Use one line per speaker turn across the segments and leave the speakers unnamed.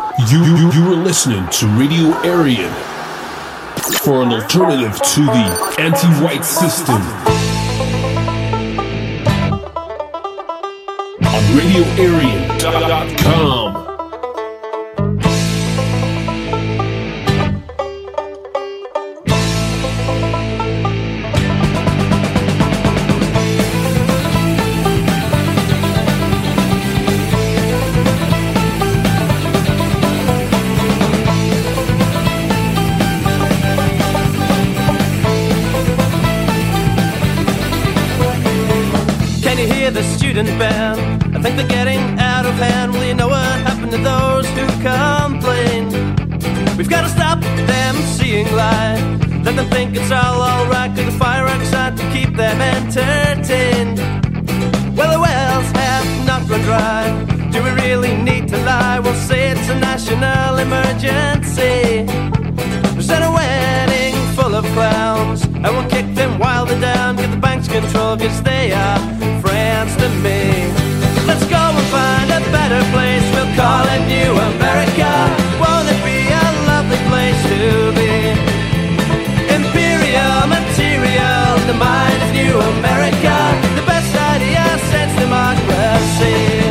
You are listening to Radio Aryan for an alternative to the anti-white system on RadioAryan.com.
The student band, I think they're getting out of hand. Well, you know what happened to those who complain? We've got to stop them seeing light, let them think it's all alright, cause the fireworks out to keep them entertained. Well, the wells have not run dry, do we really need to lie? We'll say it's a national emergency. We'll send a wedding full of clowns, and we'll kick them while they're down, get the bank's control, cause they are friends to me. Let's go and find a better place, we'll call it New America. Won't it be a lovely place to be? Imperial material, the mind of New America, the best idea since democracy.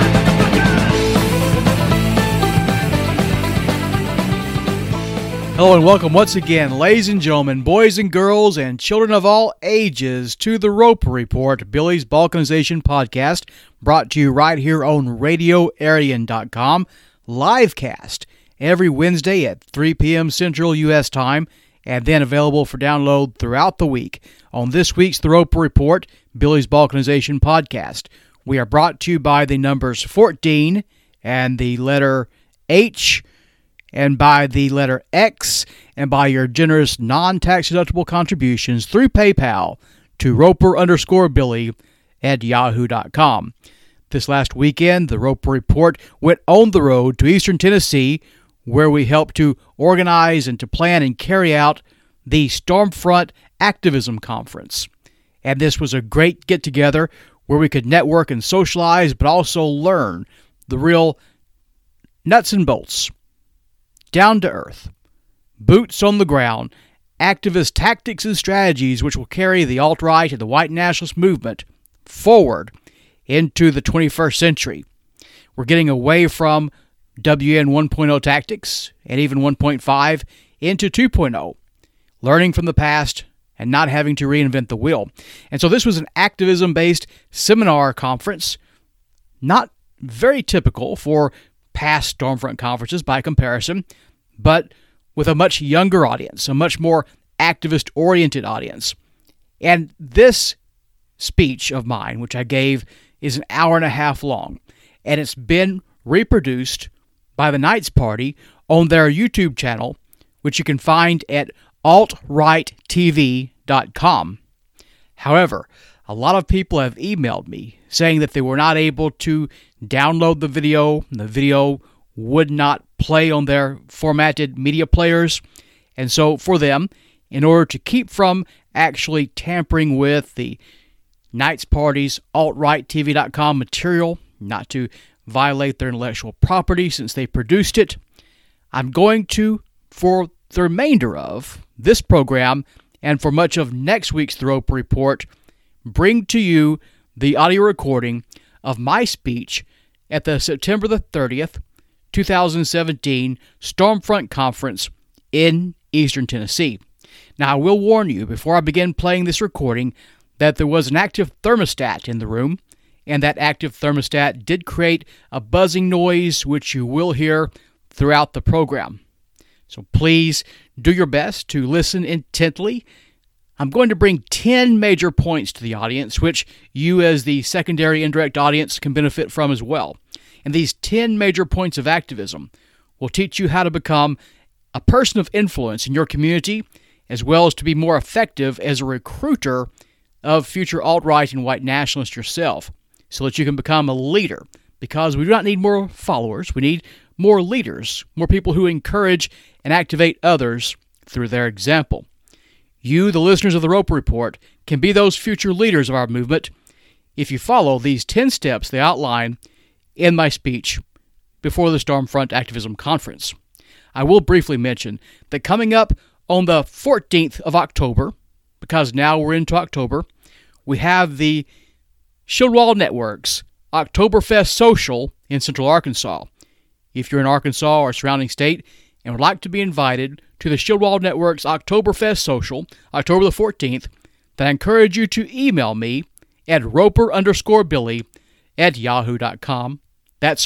Hello and welcome once again, ladies and gentlemen, boys and girls, and children of all ages, to the Roper Report, Billy's Balkanization podcast, brought to you right here on RadioAryan.com, livecast every Wednesday at 3 p.m. Central U.S. time, and then available for download throughout the week. On this week's The Roper Report, Billy's Balkanization podcast, we are brought to you by the numbers 14 and the letter H, and by the letter X, and by your generous non-tax-deductible contributions through PayPal to Roper_Billy at yahoo.com. This last weekend, the Roper Report went on the road to Eastern Tennessee, where we helped to organize and to plan and carry out the Stormfront Activism Conference. And this was a great get-together where we could network and socialize, but also learn the real nuts and bolts, down to earth, boots on the ground, activist tactics and strategies which will carry the alt-right and the white nationalist movement forward into the 21st century. We're getting away from WN 1.0 tactics and even 1.5 into 2.0, learning from the past and not having to reinvent the wheel. And so this was an activism-based seminar conference, not very typical for past Stormfront conferences by comparison, but with a much younger audience, a much more activist-oriented audience. And this speech of mine, which I gave, is an hour and a half long, and it's been reproduced by the Knights Party on their YouTube channel, which you can find at altrighttv.com. However, a lot of people have emailed me saying that they were not able to download the video. The video would not play on their formatted media players. And so for them, in order to keep from actually tampering with the Knights Party's altrighttv.com material, not to violate their intellectual property since they produced it, I'm going to, for the remainder of this program and for much of next week's The Roper Report, bring to you the audio recording of my speech at the September the 30th, 2017 Stormfront Conference in Eastern Tennessee. Now, I will warn you before I begin playing this recording that there was an active thermostat in the room, and that active thermostat did create a buzzing noise which you will hear throughout the program. So please do your best to listen intently. I'm going to bring 10 major points to the audience, which you as the secondary indirect audience can benefit from as well. And these 10 major points of activism will teach you how to become a person of influence in your community, as well as to be more effective as a recruiter of future alt-right and white nationalists yourself, so that you can become a leader. Because we do not need more followers, we need more leaders, more people who encourage and activate others through their example. You, the listeners of the Roper Report, can be those future leaders of our movement if you follow these 10 steps they outline in my speech before the Stormfront Activism Conference. I will briefly mention that coming up on the 14th of October, because now we're into October, we have the Shieldwall Network's Oktoberfest Social in Central Arkansas. If you're in Arkansas or surrounding state and would like to be invited to the Shieldwall Network's Oktoberfest Social, October the 14th, then I encourage you to email me at roper_Billy@yahoo.com. That's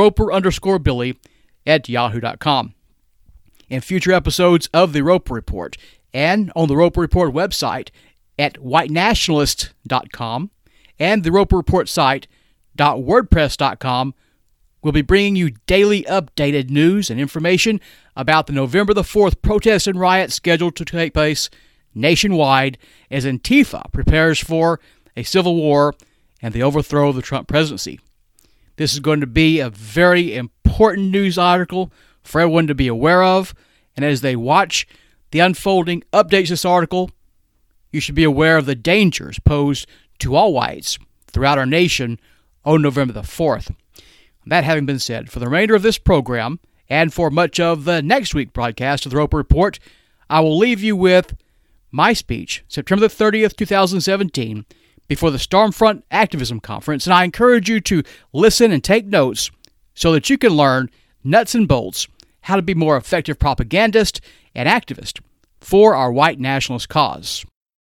roper_Billy@yahoo.com. In future episodes of the Roper Report and on the Roper Report website at whitenationalist.com and the Roper Report site .wordpress.com, we'll be bringing you daily updated news and information about the November the 4th protests and riots scheduled to take place nationwide as Antifa prepares for a civil war and the overthrow of the Trump presidency. This is going to be a very important news article for everyone to be aware of, and as they watch the unfolding updates to this article, you should be aware of the dangers posed to all whites throughout our nation on November the 4th. That having been said, for the remainder of this program, and for much of the next week broadcast of the Roper Report, I will leave you with my speech, September the 30th, 2017, before the Stormfront Activism Conference, and I encourage you to listen and take notes so that you can learn nuts and bolts how to be more effective propagandist and activist for our white nationalist cause.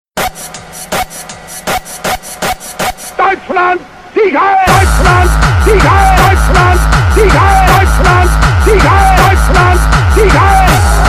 Deutschland, Sieg Heil! Deutschland, Sieg Heil! Deutschland, Sieg Heil! Deutschland, Sieg Heil! Deutschland, Sieg Heil!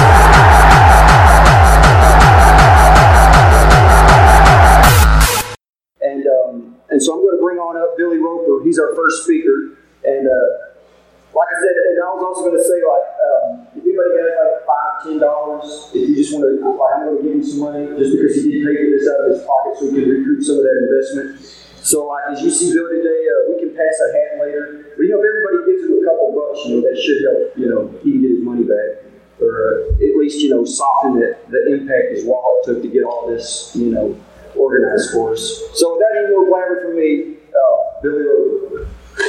And so I'm going to bring on up Billy Roper. He's our first speaker. And like I said, and I was also going to say, if anybody has $5, $10, if you just want to, I'm going to give him some money just because he did pay for this out of his pocket so he can recoup some of that investment. So as you see Bill today, we can pass a hat later. But if everybody gives him a couple bucks, that should help, he can get his money back. Or at least, soften the impact his wallet took to get all this, organized for us. So without any more blabber from me, Billy Roper.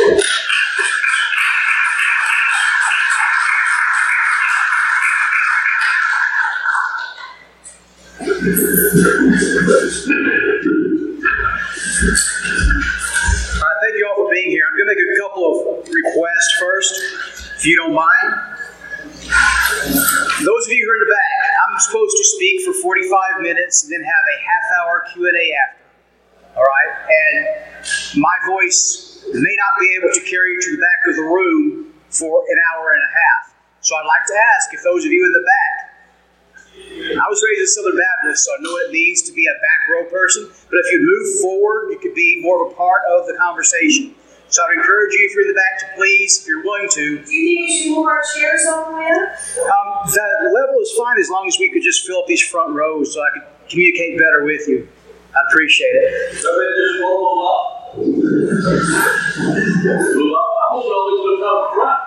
Thank you all for being here. I'm going to make a couple of requests first, if you don't mind. Those of you who are in the back, I'm supposed to speak for 45 minutes and then have a half-hour Q&A after. All right? And my voice may not be able to carry you to the back of the room for an hour and a half. So I'd like to ask if those of you in the back, I was raised a Southern Baptist, so I know what it means to be a back row person. But if you move forward, you could be more of a part of the conversation. So I'd encourage you, if you're in the back, to please, if you're willing to.
Do you think we should move our chairs over there?
The level is fine as long as we could just fill up these front rows so I could communicate better with you. I appreciate it.
So then just roll up. Move up. I hope it always would come front.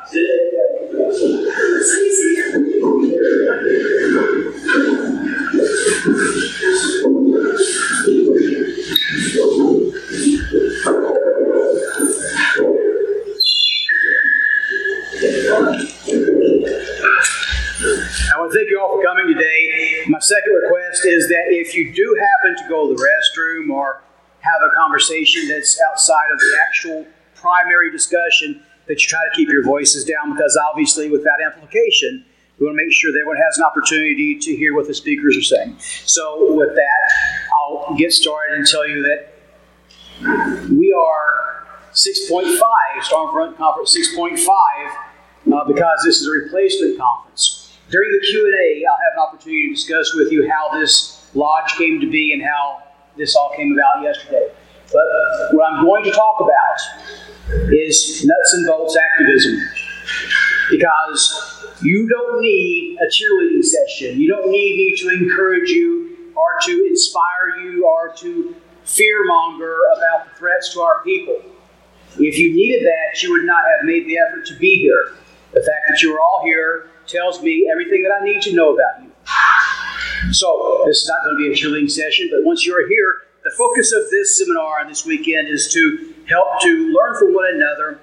I want to thank you all for coming today. My second request is that if you do happen to go to the restroom or have a conversation that's outside of the actual primary discussion, that you try to keep your voices down, because obviously with that amplification, we want to make sure that everyone has an opportunity to hear what the speakers are saying. So with that, I'll get started and tell you that we are 6.5, Stormfront Conference 6.5, because this is a replacement conference. During the Q&A, I'll have an opportunity to discuss with you how this lodge came to be and how this all came about yesterday. But what I'm going to talk about is nuts and bolts activism. Because you don't need a cheerleading session. You don't need me to encourage you or to inspire you or to fearmonger about the threats to our people. If you needed that, you would not have made the effort to be here. The fact that you are all here tells me everything that I need to know about you. So, this is not going to be a cheerleading session, but once you're here, the focus of this seminar and this weekend is to help to learn from one another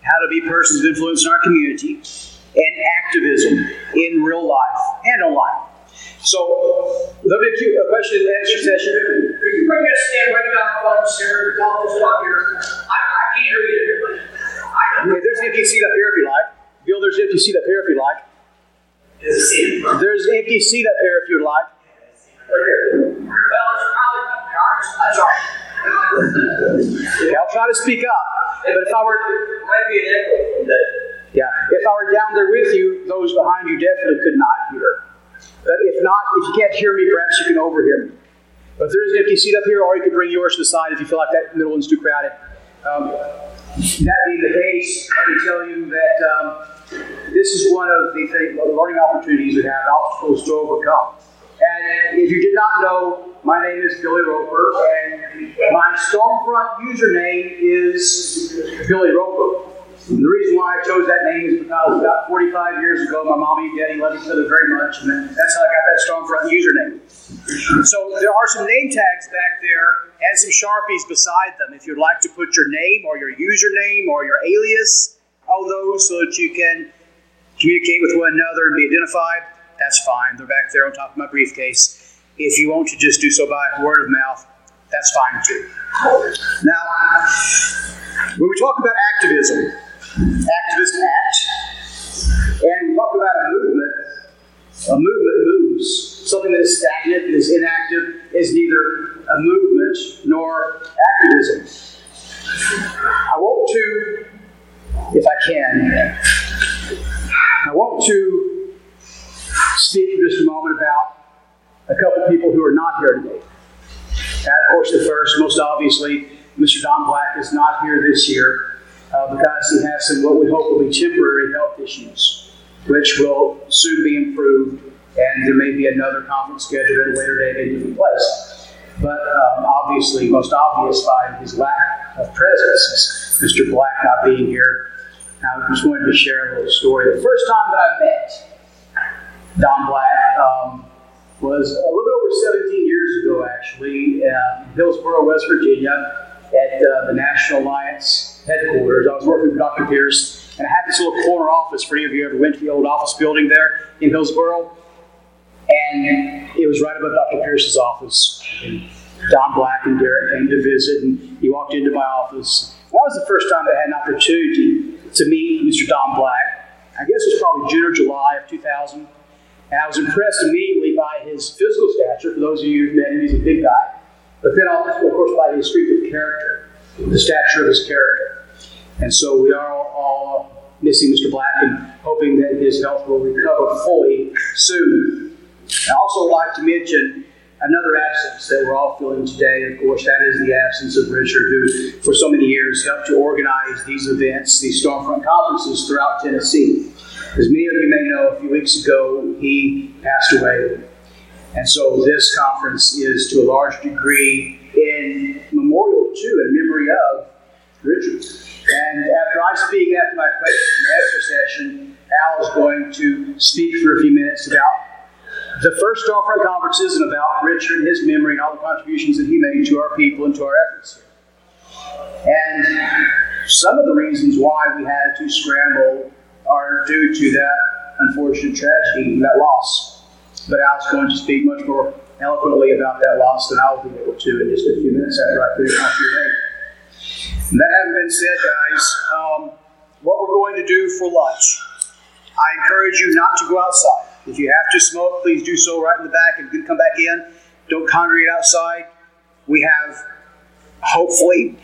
how to be persons of influence in our community, and activism in real life and online. So, there'll be a question and answer session.
Could you bring us stand right down front, sir, and talk to us up here? I can't hear you.
Okay, there's an empty seat up here if you like. Bill, there's an empty seat up here if you like. There's an empty seat up here if you'd like.
Well, it's probably that's all right.
Okay, I'll try to speak up. But if I were,
it might be an echo from that.
yeah, if I were down there with you, those behind you definitely could not hear. But if not, if you can't hear me, perhaps you can overhear me. But there is an empty seat up here, or you could bring yours to the side if you feel like that middle one's too crowded. That being the case, let me tell you that this is one of the learning opportunities we have, obstacles to overcome. And if you did not know, my name is Billy Roper, and my Stormfront username is Billy Roper. And the reason why I chose that name is because about 45 years ago, my mommy and daddy loved each other very much, and that's how I got that Stormfront username. So there are some name tags back there and some Sharpies beside them. If you'd like to put your name or your username or your alias, all those, so that you can communicate with one another and be identified, that's fine. They're back there on top of my briefcase. If you want to just do so by word of mouth, that's fine too. Now, when we talk about activism, activists act, and we talk about a movement moves. Something that is stagnant, that is inactive, is neither a movement nor activism. I want to, if I can, speak for just a moment about a couple of people who are not here today. And of course, the first, most obviously, Mr. Don Black is not here this year because he has some what we hope will be temporary health issues, which will soon be improved, and there may be another conference scheduled at a later date in a different place. But obviously, most obvious by his lack of presence is Mr. Black not being here. I just wanted to share a little story. The first time that I met Don Black was a little bit over 17 years ago, actually, in Hillsboro, West Virginia, at the National Alliance headquarters. I was working with Dr. Pierce, and I had this little corner office for any of you who ever went to the old office building there in Hillsboro. And it was right above Dr. Pierce's office. And Don Black and Derek came to visit, and he walked into my office. That was the first time I had an opportunity to meet Mr. Don Black. I guess it was probably June or July of 2000. And I was impressed immediately by his physical stature. For those of you who've met him, he's a big guy. But then, of course, by his strength of character, the stature of his character. And so we are all missing Mr. Black and hoping that his health will recover fully soon. I also would like to mention another absence that we're all feeling today. Of course, that is the absence of Richard, who for so many years helped to organize these events, these Stormfront conferences throughout Tennessee. As many of you may know, a few weeks ago, he passed away. And so this conference is to a large degree in memorial to and memory of Richard. And after I speak, after my question and answer session, Al is going to speak for a few minutes about the first Stormfront conferences and about Richard and his memory and all the contributions that he made to our people and to our efforts here. And some of the reasons why we had to scramble are due to that unfortunate tragedy, that loss. But Al's going to speak much more eloquently about that loss than I'll be able to in just a few minutes after I finish off your day. And that having been said, guys, what we're going to do for lunch, I encourage you not to go outside. If you have to smoke, please do so right in the back and come back in. Don't congregate outside. We have, hopefully,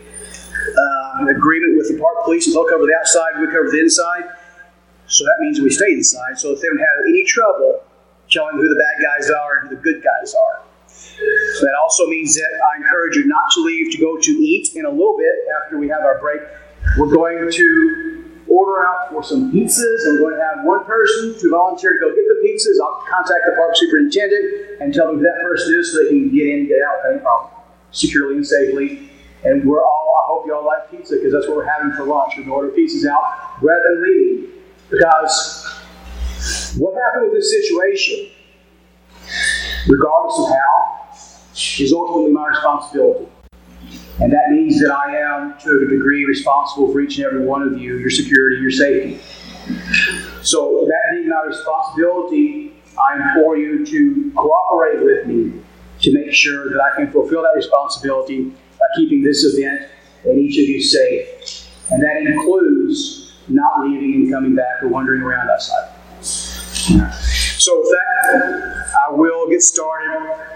an agreement with the park police. They'll cover the outside, we cover the inside. So that means we stay inside. So if they don't have any trouble telling who the bad guys are and who the good guys are. So that also means that I encourage you not to leave to go to eat in a little bit after we have our break. We're going to order out for some pizzas, and we're going to have one person to volunteer to go get the pizzas. I'll contact the park superintendent and tell them who that person is so they can get in and get out without any problem, securely and safely. And I hope you all like pizza, because that's what we're having for lunch. We're going to order pizzas out rather than leaving. Because what happened with this situation, regardless of how, is ultimately my responsibility. And that means that I am, to a degree, responsible for each and every one of you, your security, your safety. So that being my responsibility, I implore you to cooperate with me to make sure that I can fulfill that responsibility by keeping this event and each of you safe. And that includes not leaving and coming back or wandering around outside. So with that, I will get started.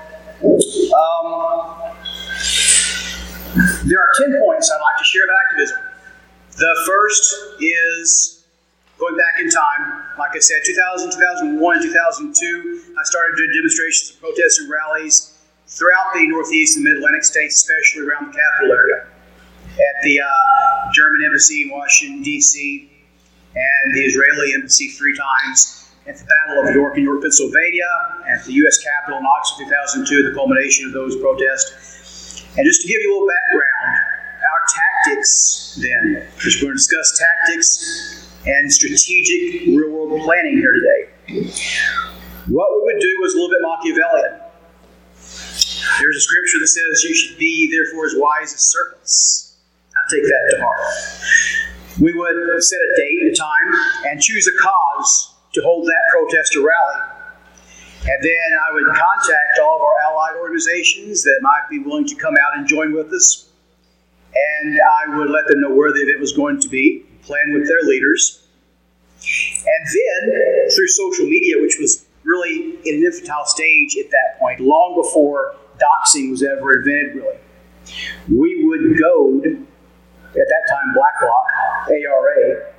There are 10 points I'd like to share about activism. The first is going back in time. Like I said, 2000, 2001, 2002, I started doing demonstrations and protests and rallies throughout the Northeast and Mid-Atlantic states, especially around the capital area. At the German embassy in Washington, D.C., and the Israeli embassy 3 times, at the Battle of York in York, Pennsylvania, at the U.S. Capitol in August of 2002, the culmination of those protests. And just to give you a little background, our tactics then, because we're going to discuss tactics and strategic real-world planning here today. What we would do was a little bit Machiavellian. There's a scripture that says, you should be therefore as wise as serpents. I take that to heart. We would set a date and a time and choose a cause to hold that protest or rally. And then I would contact all of our allied organizations that might be willing to come out and join with us. And I would let them know where the event was going to be, plan with their leaders. And then, through social media, which was really in an infantile stage at that point, long before doxing was ever invented, really, we would goad, at that time Black Bloc, ARA,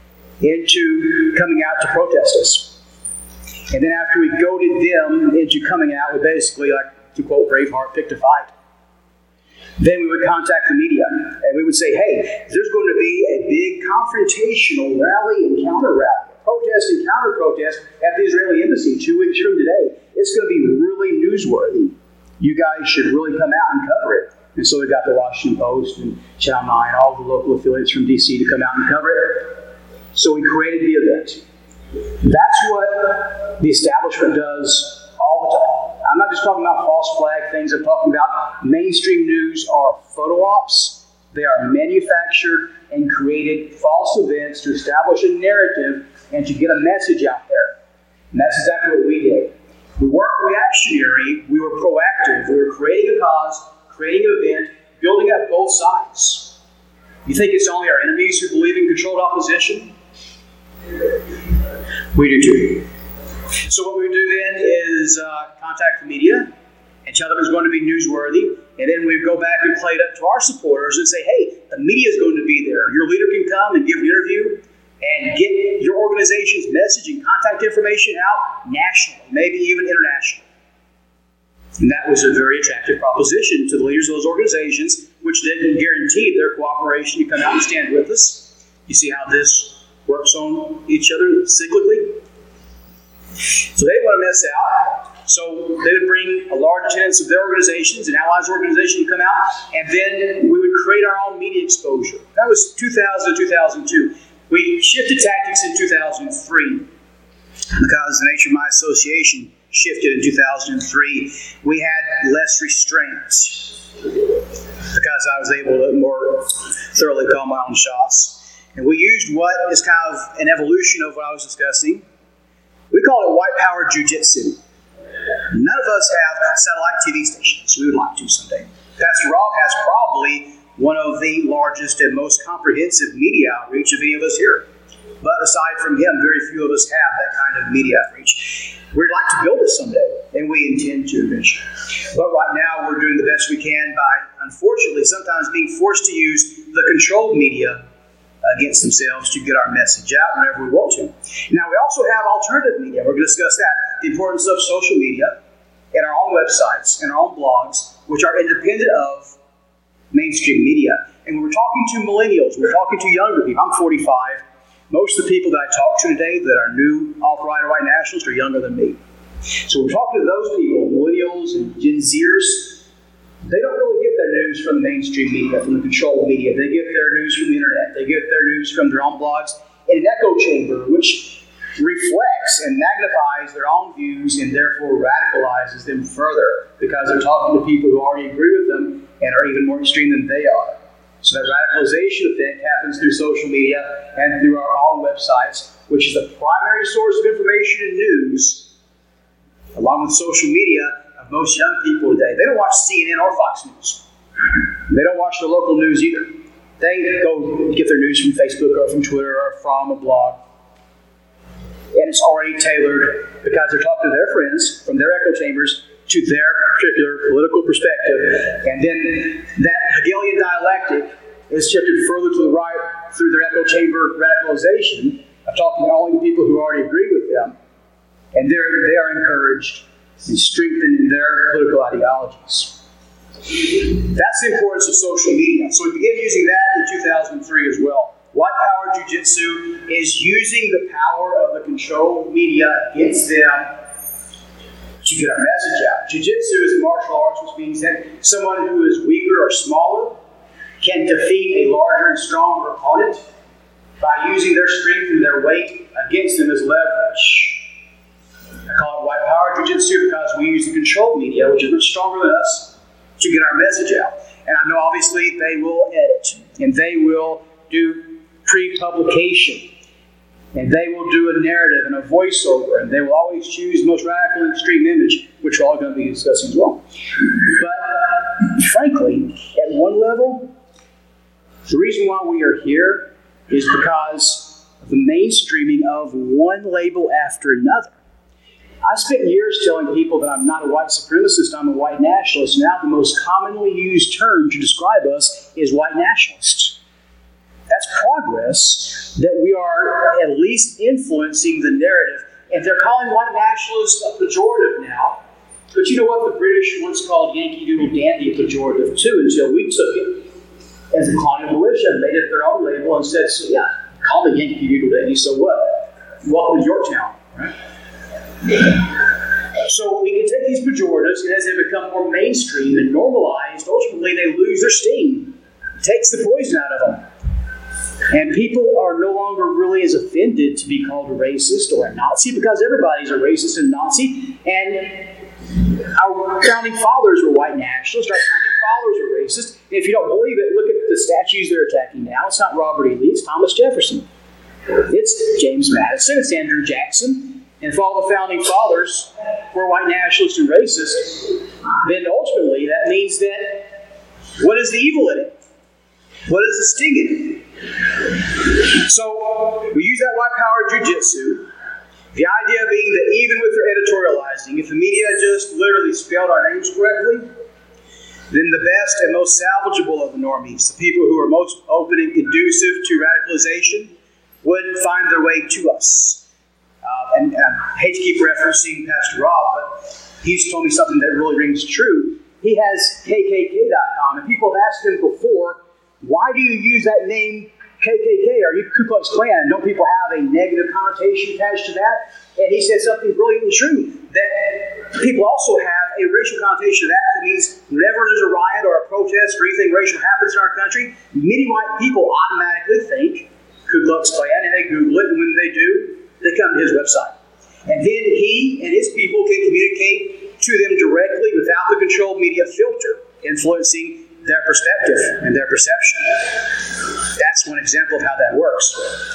into coming out to protest us. And then after we goaded them into coming out, we basically, like to quote Braveheart, picked a fight. Then we would contact the media, and we would say, hey, there's going to be a big confrontational rally and counter-rally, protest and counter-protest at the Israeli embassy 2 weeks from today. It's going to be really newsworthy. You guys should really come out and cover it. And so we got the Washington Post and Channel 9, all the local affiliates from D.C. to come out and cover it. So we created the event. That's what the establishment does all the time. I'm not just talking about false flag things. I'm talking about mainstream news are photo ops. They are manufactured and created false events to establish a narrative and to get a message out there. And that's exactly what we did. We weren't reactionary. We were proactive. We were creating a cause, creating an event, building up both sides. You think it's only our enemies who believe in controlled opposition? We do too. So what we would do then is contact the media and tell them it's going to be newsworthy. And then we'd go back and play it up to our supporters and say, hey, the media is going to be there. Your leader can come and give an interview and get your organization's message and contact information out nationally, maybe even internationally. And that was a very attractive proposition to the leaders of those organizations, which then guaranteed their cooperation to come out and stand with us. You see how this works on each other cyclically? So they didn't want to miss out. So they would bring a large attendance of their organizations and allies organizations to come out, and then we would create our own media exposure. That was 2000 to 2002. We shifted tactics in 2003 because the nature of my association shifted in 2003. We had less restraints because I was able to more thoroughly call my own shots. And we used what is kind of an evolution of what I was discussing. We call it white power jujitsu. None of us have satellite TV stations. We would like to someday. Pastor Rob has probably one of the largest and most comprehensive media outreach of any of us here. But aside from him, very few of us have that kind of media outreach. We'd like to build it someday, and we intend to eventually. But right now, we're doing the best we can by, unfortunately, sometimes being forced to use the controlled media against themselves to get our message out whenever we want to. Now, we also have alternative media. We're going to discuss that. The importance of social media and our own websites and our own blogs, which are independent of mainstream media. And when we're talking to millennials, we're talking to younger people. I'm 45. Most of the people that I talk to today that are new alt-right or white nationalists are younger than me. So we're talking to those people, millennials and Gen Zers. They don't really get their news from the mainstream media, from the controlled media. They get their news from the internet. They get their news from their own blogs in an echo chamber, which reflects and magnifies their own views and therefore radicalizes them further because they're talking to people who already agree with them and are even more extreme than they are. So that radicalization effect happens through social media and through our own websites, which is the primary source of information and news, along with social media, of most young people today. They don't watch CNN or Fox News. They don't watch the local news either. They go get their news from Facebook or from Twitter or from a blog. And it's already tailored because they're talking to their friends from their echo chambers to their particular political perspective. And then that Hegelian dialectic is shifted further to the right through their echo chamber radicalization of talking only to people who already agree with them. And they are encouraged and strengthened in their political ideologies. That's the importance of social media. So we began using that in 2003 as well. White Power Jiu-Jitsu is using the power of the controlled media against them to get our message out. Jiu-Jitsu is a martial arts, which means that someone who is weaker or smaller can defeat a larger and stronger opponent by using their strength and their weight against them as leverage. I call it White Power Jiu-Jitsu because we use the controlled media, which is much stronger than us, to get our message out. And I know obviously they will edit, and they will do pre-publication, and they will do a narrative and a voiceover, and they will always choose the most radical and extreme image, which we're all going to be discussing as well. But frankly, at one level, the reason why we are here is because of the mainstreaming of one label after another. I spent years telling people that I'm not a white supremacist, I'm a white nationalist. Now the most commonly used term to describe us is white nationalists. That's progress, that we are at least influencing the narrative. And they're calling white nationalists a pejorative now. But you know what? The British once called Yankee Doodle Dandy a pejorative too, until we took it as a colonial militia and made it their own label and said, so yeah, call me Yankee Doodle Dandy, so what? Welcome to Yorktown, right? So we can take these pejoratives, and as they become more mainstream and normalized, ultimately they lose their sting. It takes the poison out of them. And people are no longer really as offended to be called a racist or a Nazi because everybody's a racist and Nazi. And our founding fathers were white nationalists. Our founding fathers were racist. And if you don't believe it, look at the statues they're attacking now. It's not Robert E. Lee, it's Thomas Jefferson. It's James Madison, it's Andrew Jackson. And if all the founding fathers were white nationalists and racist, then ultimately that means that what is the evil in it? What is the sting in it? So we use that white power jiu-jitsu. The idea being that even with their editorializing, if the media just literally spelled our names correctly, then the best and most salvageable of the normies, the people who are most open and conducive to radicalization, would find their way to us. And I hate to keep referencing Pastor Rob, but he's told me something that really rings true. He has KKK.com, and people have asked him before, why do you use that name KKK? Are you Ku Klux Klan? Don't people have a negative connotation attached to that? And he said something brilliantly true, that people also have a racial connotation to that. That means whenever there's a riot or a protest or anything racial happens in our country, many white people automatically think Ku Klux Klan, and they Google it, and when they do, they come to his website. And then he and his people can communicate to them directly without the controlled media filter influencing their perspective and their perception. That's one example of how that works.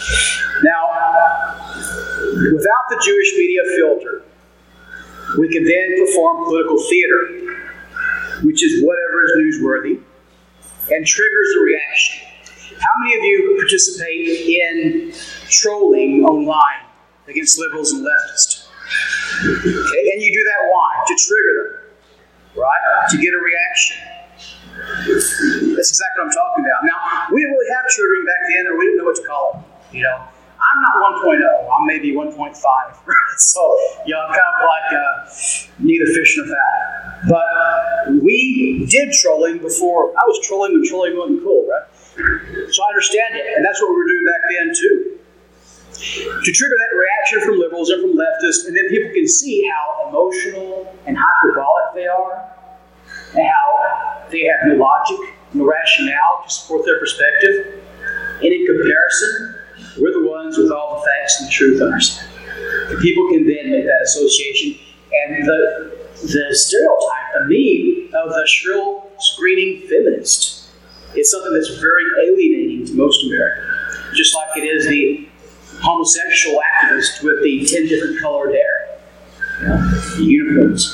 Now, without the Jewish media filter, we can then perform political theater, which is whatever is newsworthy, and triggers a reaction. How many of you participate in trolling online against liberals and leftists? Okay, and you do that why? To trigger them, right? To get a reaction. That's exactly what I'm talking about. Now, we didn't really have triggering back then, or we didn't know what to call it. You know, I'm not 1.0. I'm maybe 1.5. So, you know, I'm kind of like neither fish nor fowl. But we did trolling before. I was trolling when trolling wasn't cool, right? So I understand it, and that's what we were doing back then too. To trigger that reaction from liberals and from leftists, and then people can see how emotional and hyperbolic they are, and how they have no logic, no rationale to support their perspective. And in comparison, we're the ones with all the facts and the truth on our side. People can then make that association. And the stereotype, the meme of the shrill, screaming feminist is something that's very alienating to most Americans. Just like it is the homosexual activist with the 10 different colored hair. The uniforms.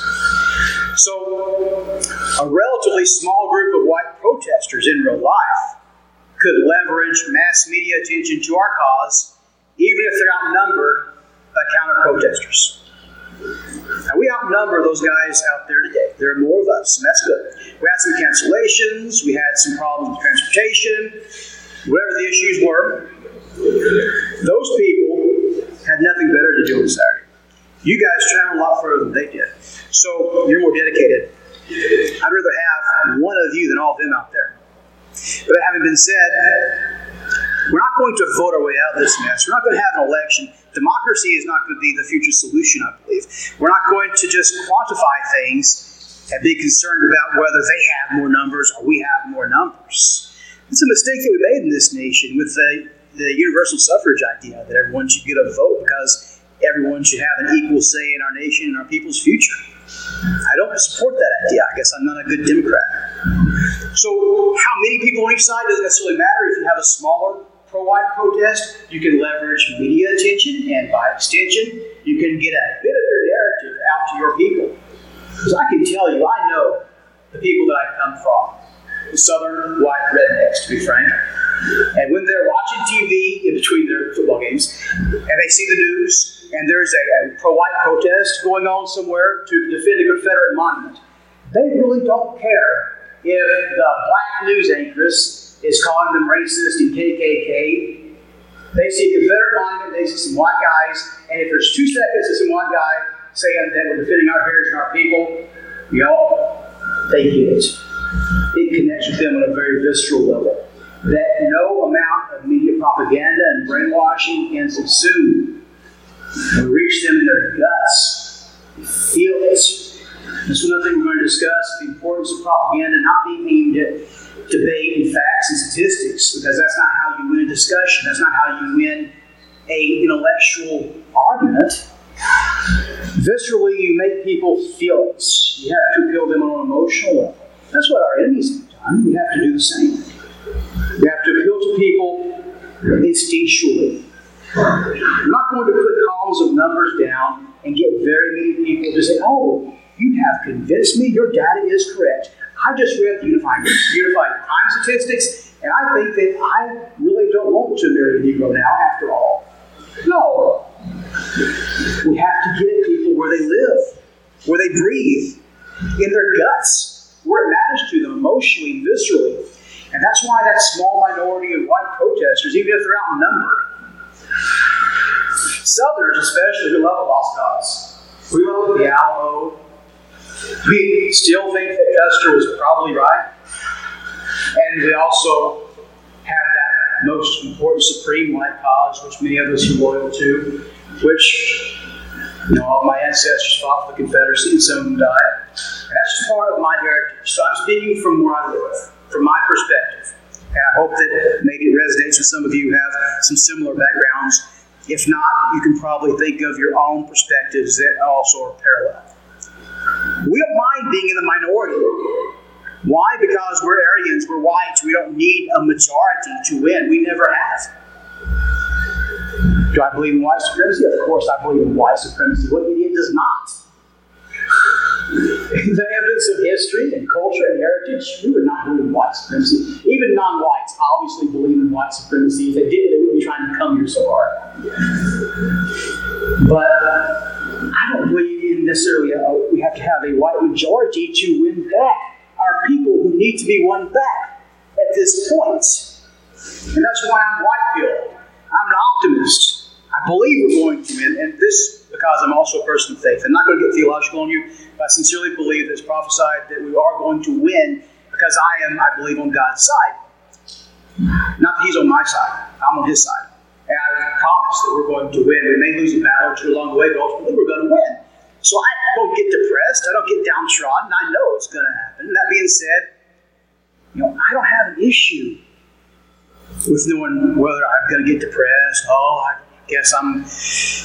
So, a relatively small group of white protesters in real life could leverage mass media attention to our cause, even if they're outnumbered by counter-protesters. Now, we outnumber those guys out there today. There are more of us, and that's good. We had some cancellations, we had some problems with transportation, whatever the issues were. Those people had nothing better to do on Saturday. You guys traveled a lot further than they did, so you're more dedicated. I'd rather have one of you than all of them out there. But that having been said, we're not going to vote our way out of this mess. We're not going to have an election. Democracy is not going to be the future solution, I believe. We're not going to just quantify things and be concerned about whether they have more numbers or we have more numbers. It's a mistake that we made in this nation with the universal suffrage idea that everyone should get a vote because everyone should have an equal say in our nation and our people's future. I don't support that idea. I guess I'm not a good Democrat. So how many people on each side doesn't necessarily matter. If you have a smaller pro-white protest, you can leverage media attention, and by extension, you can get a bit of your narrative out to your people. Because I can tell you, I know the people that I come from, the southern white rednecks, to be frank. And when they're watching TV in between their football games, and they see the news, and there's a pro-white protest going on somewhere to defend a Confederate monument, they really don't care if the black news anchoress is calling them racist and KKK. They see a Confederate monument, they see some white guys, and if there's 2 seconds of some white guy saying that we're defending our heritage and our people, they get it. It connects with them on a very visceral level that no amount of media propaganda and brainwashing can subsume and reach them in their guts. They feel it. This is another thing we're going to discuss, the importance of propaganda not being aimed at debate and facts and statistics, because that's not how you win a discussion. That's not how you win an intellectual argument. Viscerally, you make people feel it. You have to appeal them on an emotional level. That's what our enemies have done. We have to do the same. We have to appeal to people instinctually. We're not going to put columns of numbers down and get very many people to say, oh, you have convinced me your data is correct. I just read the Unified Crime Statistics, and I think that I really don't want to marry a Negro now, after all. No. We have to get people where they live, where they breathe, in their guts, where it matters to them emotionally and viscerally. And that's why that small minority of white protesters, even if they're outnumbered, Southerners especially, who love a lost cause. We love the Alamo. We still think that Custer was probably right. And we also have that most important supreme white cause, which many of us are loyal to, which, all of my ancestors fought for the Confederacy and some of them died. And that's just part of my heritage. So I'm speaking from where I live, from my perspective. And I hope that maybe it resonates with some of you who have some similar backgrounds. If not, you can probably think of your own perspectives that also are parallel. We don't mind being in the minority. Why? Because we're Aryans, we're whites. We don't need a majority to win. We never have. Do I believe in white supremacy? Of course I believe in white supremacy. What idiot does not? The evidence of history and culture and heritage, we would not believe in white supremacy. Even non-whites obviously believe in white supremacy. If they did, they wouldn't be trying to come here so hard. But I don't believe in necessarily we have to have a white majority to win back our people who need to be won back at this point. And that's why I'm white-pilled. I'm an optimist. I believe we're going to win, and this because I'm also a person of faith. I'm not going to get theological on you, but I sincerely believe that it's prophesied that we are going to win because I believe, on God's side. Not that He's on my side. I'm on His side. And I promise that we're going to win. We may lose a battle or two along the way, but ultimately we're going to win. So I don't get depressed. I don't get downtrodden. I know it's going to happen. And that being said, I don't have an issue with knowing whether I'm going to get depressed. Oh, I guess I'm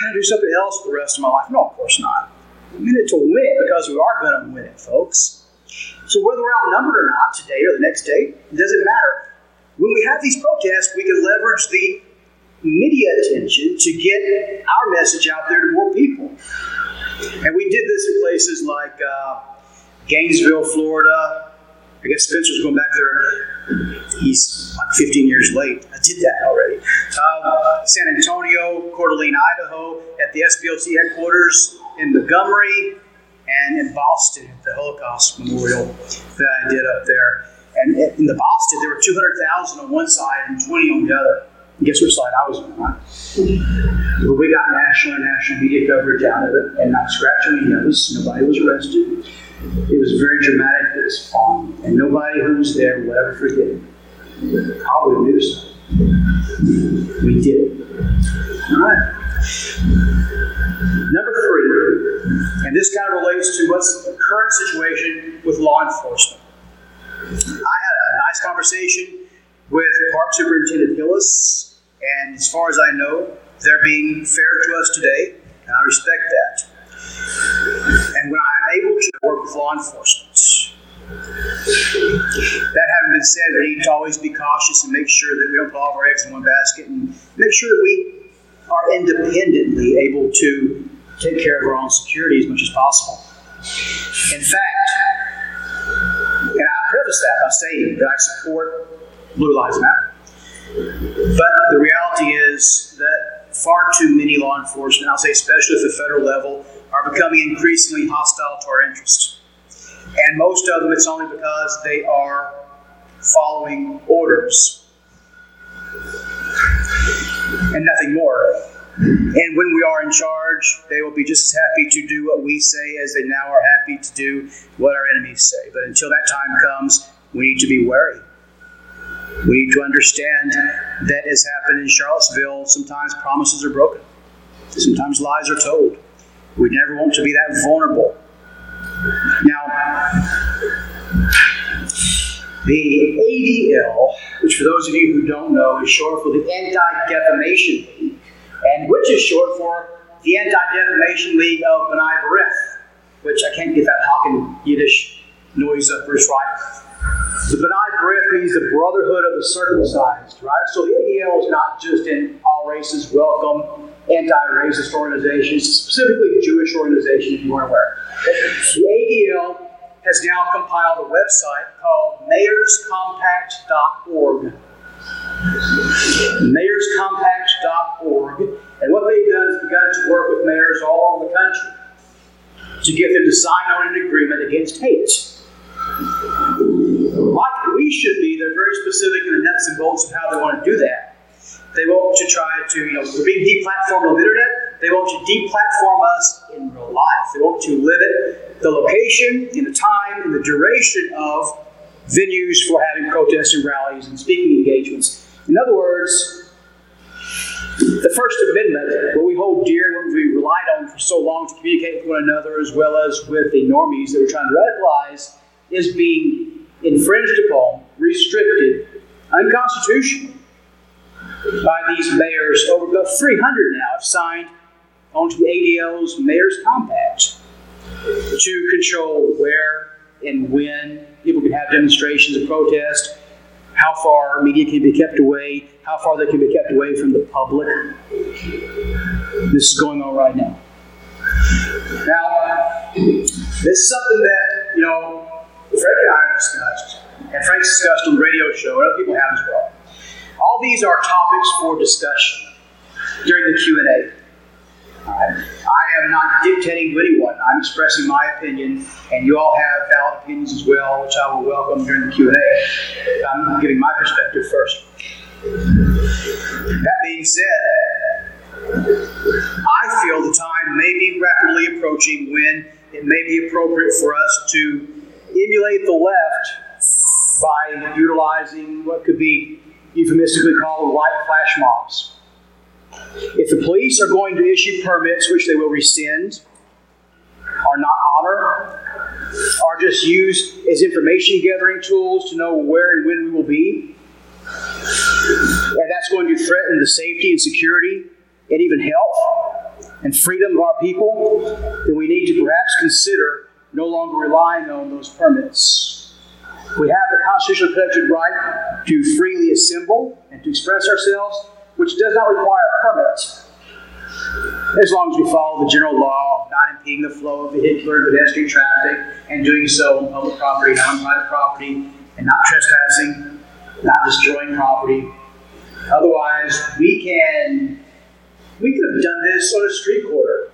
can I do something else for the rest of my life? No, of course not. I'm in it to win it because we are going to win it, folks. So whether we're outnumbered or not today or the next day, it doesn't matter. When we have these protests, we can leverage the media attention to get our message out there to more people. And we did this in places like Gainesville, Florida. I guess Spencer's going back there. He's like 15 years late. I did that already. San Antonio, Coeur d'Alene, Idaho, at the SBLC headquarters in Montgomery, and in Boston, at the Holocaust Memorial that I did up there. And in the Boston, there were 200,000 on one side and 20 on the other. And guess which side I was on, right? But we got national and international media coverage out of it, and not scratching any nose. Nobody was arrested. It was very dramatic. It was fun. And nobody who was there will ever forget it. How we do so? We did it. All right. Number 3, and this kind of relates to what's the current situation with law enforcement. I had a nice conversation with Park Superintendent Hillis, and as far as I know, they're being fair to us today, and I respect that. And when I'm able to work with law enforcement, that having been said, we need to always be cautious and make sure that we don't put all of our eggs in one basket, and make sure that we are independently able to take care of our own security as much as possible. In fact, and I preface that by saying that I support Blue Lives Matter. But the reality is that far too many law enforcement, I'll say especially at the federal level, are becoming increasingly hostile to our interests. And most of them, it's only because they are following orders and nothing more. And when we are in charge, they will be just as happy to do what we say as they now are happy to do what our enemies say. But until that time comes, we need to be wary. We need to understand that, as happened in Charlottesville, sometimes promises are broken. Sometimes lies are told. We never want to be that vulnerable. Now, the ADL, which for those of you who don't know, is short for the Anti-Defamation League, and which is short for the Anti-Defamation League of B'nai B'rith, which I can't get that Hokkien Yiddish noise up first right. The B'nai B'rith means the Brotherhood of the Circumcised, right? So the ADL is not just an all races welcome, anti-racist organization, it's a specifically Jewish organization, if you weren't aware. The ADL has now compiled a website called mayorscompact.org. mayorscompact.org. And what they've done is begun to work with mayors all over the country to get them to sign on an agreement against hate. Like we should be, they're very specific in the nuts and bolts of how they want to do that. They want to try to, we're being deplatformed on the internet. They want to deplatform us in real life. They want to limit the location, and the time, and the duration of venues for having protests and rallies and speaking engagements. In other words, the First Amendment, what we hold dear and what we relied on for so long to communicate with one another, as well as with the normies that we're trying to radicalize, is being infringed upon, restricted, unconstitutionally by these mayors. Over about 300 now have signed onto the ADL's Mayor's Compact to control where and when people can have demonstrations and protests, how far media can be kept away, how far they can be kept away from the public. This is going on right now. Now, this is something that, Frank and I have discussed, and Frank's discussed on the radio show, and other people have as well. All these are topics for discussion during the Q&A. I am not dictating to anyone. I'm expressing my opinion, and you all have valid opinions as well, which I will welcome during the Q&A. I'm giving my perspective first. That being said, I feel the time may be rapidly approaching when it may be appropriate for us to emulate the left by utilizing what could be euphemistically called white flash mobs. If the police are going to issue permits, which they will rescind, or not honor, or just use as information gathering tools to know where and when we will be, and that's going to threaten the safety and security and even health and freedom of our people, then we need to perhaps consider no longer relying on those permits. We have the constitutionally protected right to freely assemble and to express ourselves, which does not require a permit, as long as we follow the general law of not impeding the flow of vehicular and pedestrian traffic, and doing so on public property, not on private property, and not trespassing, not destroying property. Otherwise, we could have done this on a street corner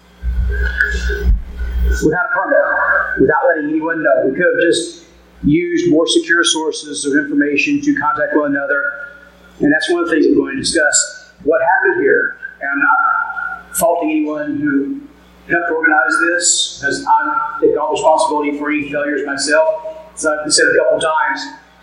without a permit, without letting anyone know. We could have just used more secure sources of information to contact one another. And that's one of the things I'm going to discuss. What happened here, and I'm not faulting anyone who helped organize this, because I'm taking all the responsibility for any failures myself. As I've said a couple times,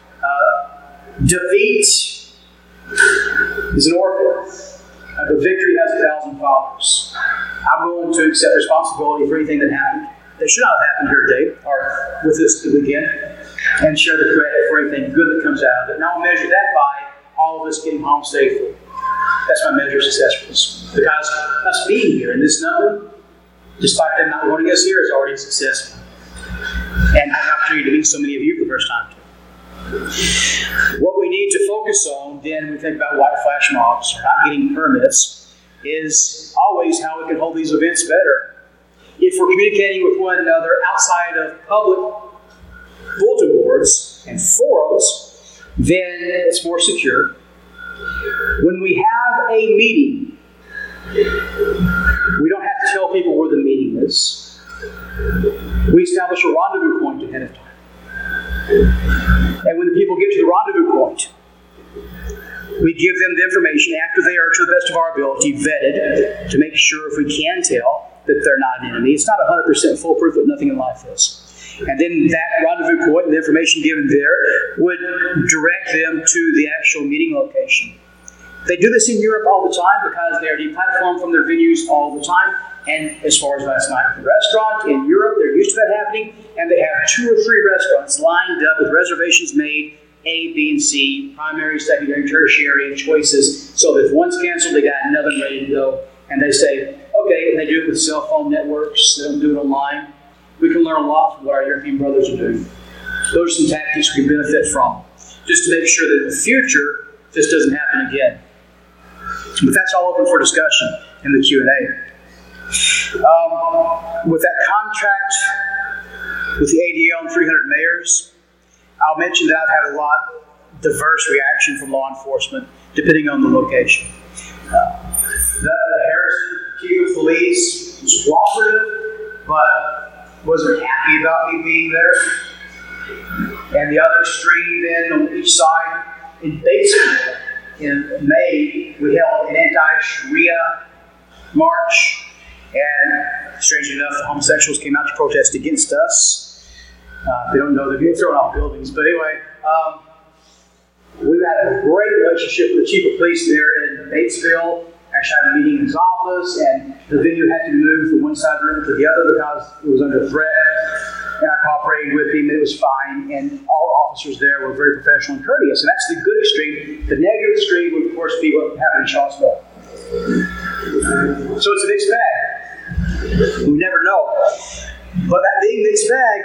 defeat is an orphan, but victory has 1,000 fathers. I'm willing to accept responsibility for anything that happened that should not have happened here today, or with this weekend, and share the credit for anything good that comes out of it. And I'll measure that by all of us getting home safely. That's my measure of successfulness. Because us being here in this number, despite them not wanting us here, is already successful. And I have an opportunity to meet so many of you for the first time too. What we need to focus on, then, when we think about white flash mobs, or not getting permits, is always how we can hold these events better. If we're communicating with one another outside of public bulletin boards and forums, then it's more secure. When we have a meeting, we don't have to tell people where the meeting is. We establish a rendezvous point ahead of time. And when the people get to the rendezvous point, we give them the information after they are, to the best of our ability, vetted to make sure, if we can tell, that they're not an enemy. It's not 100% foolproof, but nothing in life is. And then that rendezvous point and the information given there would direct them to the actual meeting location. They do this in Europe all the time because they are deplatformed from their venues all the time. And as far as last night at the restaurant in Europe, they're used to that happening. And they have 2 or 3 restaurants lined up with reservations made, A, B, and C, primary, secondary, tertiary choices. So that if one's canceled, they got another ready to go. And they say, okay, and they do it with cell phone networks. They don't do it online. We can learn a lot from what our European brothers are doing. Those are some tactics we can benefit from, just to make sure that in the future, this doesn't happen again. But that's all open for discussion in the Q&A. With that contract with the ADL and 300 mayors, I'll mention that I've had a lot diverse reaction from law enforcement, depending on the location. The Harrison chief of police was cooperative, but wasn't happy about me being there. And the other extreme then on each side, in Batesville, in May, we held an anti-Sharia march, and strangely enough, the homosexuals came out to protest against us. They don't know they're getting thrown off buildings, but anyway, we've had a great relationship with the chief of police there in Batesville. Actually, I had a meeting in his office, and the venue had to be moved from one side of the room to the other because it was under threat. And I cooperated with him, and it was fine. And all officers there were very professional and courteous. And that's the good extreme. The negative extreme would, of course, be what happened in Charlottesville. So it's a mixed bag. We never know. But that being a mixed bag,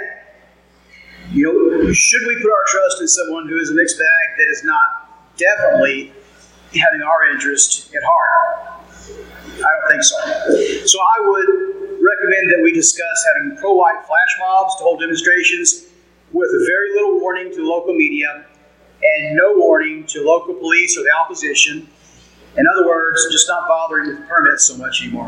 should we put our trust in someone who is a mixed bag that is not definitely having our interest at heart? I don't think so. So I would recommend that we discuss having pro-white flash mobs to hold demonstrations with very little warning to local media and no warning to local police or the opposition. In other words, just not bothering with permits so much anymore.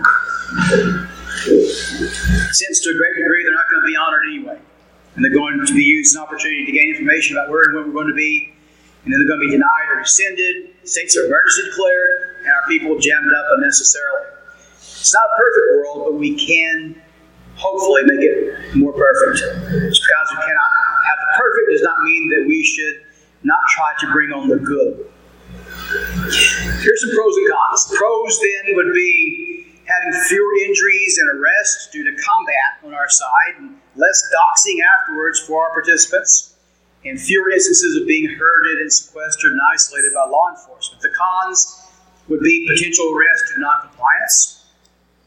Since to a great degree they're not going to be honored anyway. And they're going to be used as an opportunity to gain information about where and when we're going to be. And then they're going to be denied or rescinded, states of emergency declared, and our people jammed up unnecessarily. It's not a perfect world, but we can hopefully make it more perfect. Just because we cannot have the perfect does not mean that we should not try to bring on the good. Here's some pros and cons. Pros then would be having fewer injuries and arrests due to combat on our side, and less doxing afterwards for our participants, and fewer instances of being herded and sequestered and isolated by law enforcement. The cons would be potential arrest due to noncompliance,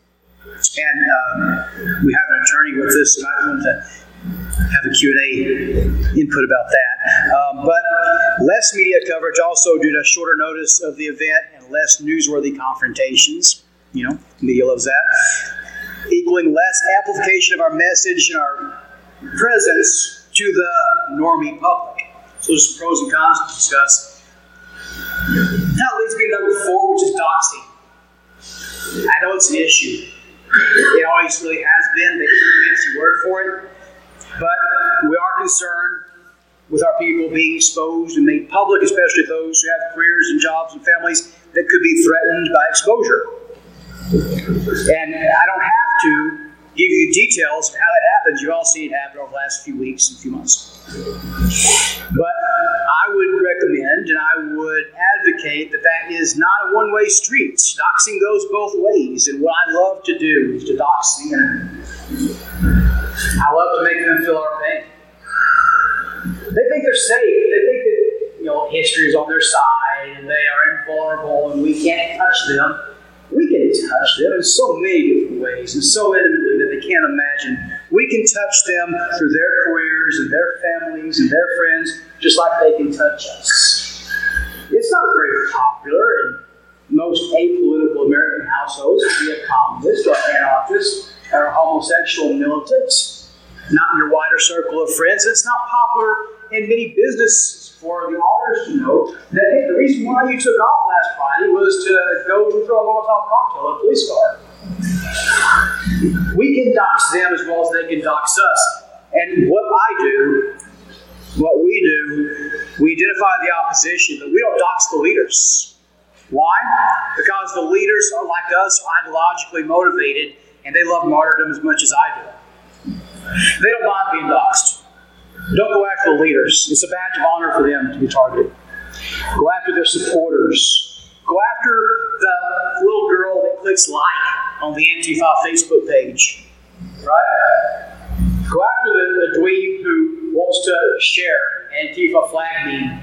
And we have an attorney with us, and I want to have a Q&A input about that. But less media coverage also due to shorter notice of the event and less newsworthy confrontations. You know, media loves that. Equaling less amplification of our message and our presence to the normie public. So there's some pros and cons to discuss. That leads me to number 4, which is doxing. I know it's an issue. It always really has been. They use a fancy word for it. But we are concerned with our people being exposed and made public, especially those who have careers and jobs and families that could be threatened by exposure. And I don't have to give you the details of how that happens. You all see it happen over the last few weeks and few months. But I would recommend and I would advocate that is not a one-way street. Doxing goes both ways. And what I love to do is to dox the enemy. I love to make them feel our pain. They think they're safe. They think that history is on their side and they are invulnerable and we can't touch them. We can touch them in so many different ways and so intimately that they can't imagine. We can touch them through their careers and their families and their friends just like they can touch us. It's not very popular in most apolitical American households to be a communist or anarchist or a homosexual militant. Not in your wider circle of friends. It's not popular in many businesses for the owners to know that, hey, the reason why you took off last Friday was to go throw a Molotov cocktail at a police car. We can dox them as well as they can dox us. And what we do, we identify the opposition, but we don't dox the leaders. Why? Because the leaders are like us, are ideologically motivated, and they love martyrdom as much as I do. They don't mind being doxed. Don't go after the leaders. It's a badge of honor for them to be targeted. Go after their supporters. Go after the little girl that clicks like on the Antifa Facebook page. Right? Go after the dweeb who wants to share Antifa flag meme.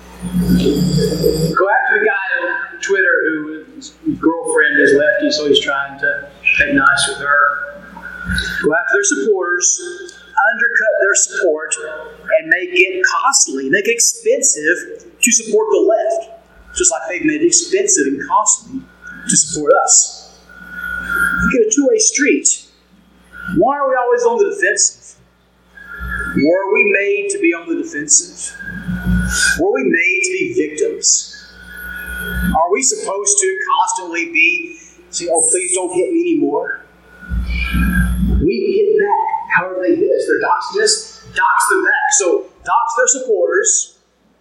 Go after the guy on Twitter whose girlfriend is lefty, so he's trying to take nice with her. Go after their supporters, undercut their support, and make it costly, make it expensive to support the left, just like they've made it expensive and costly to support us. We get a two-way street. Why are we always on the defensive? Were we made to be on the defensive? Were we made to be victims? Are we supposed to constantly say, oh, please don't hit me anymore? We hit back. However they hit us. They're doxing us, dox them back. So dox their supporters.